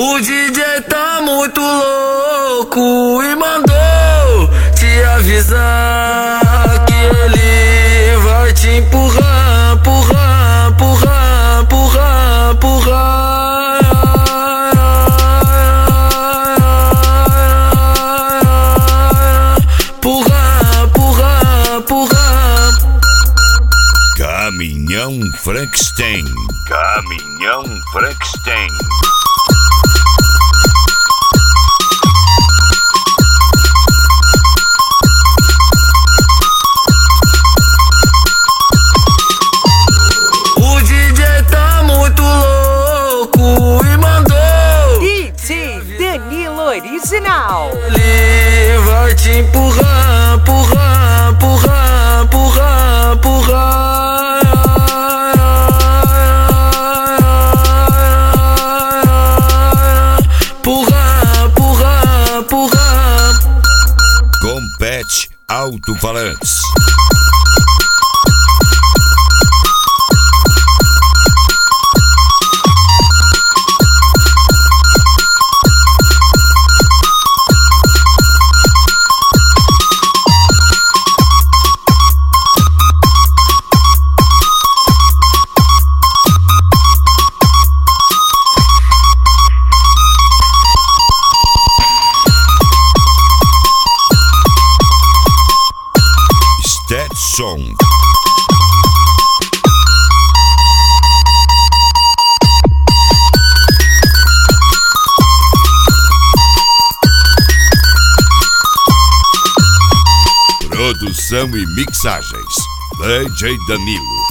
O DJ tá muito louco e mandou te avisar que ele vai te empurrar, empurrar, empurrar, empurrar, empurrar. Empurrar, empurrar, empurrar. Caminhão Frankenstein. Caminhão Frankenstein. O DJ tá muito louco e mandou DJ Danilo Original. ele vai te empurrar, empurrar, empurrar, empurrar, empurrar. Empurrar, empurrar, empurrar. Compete Alto-Falantes. Stetson. Produção e mixagens DJ Danilo.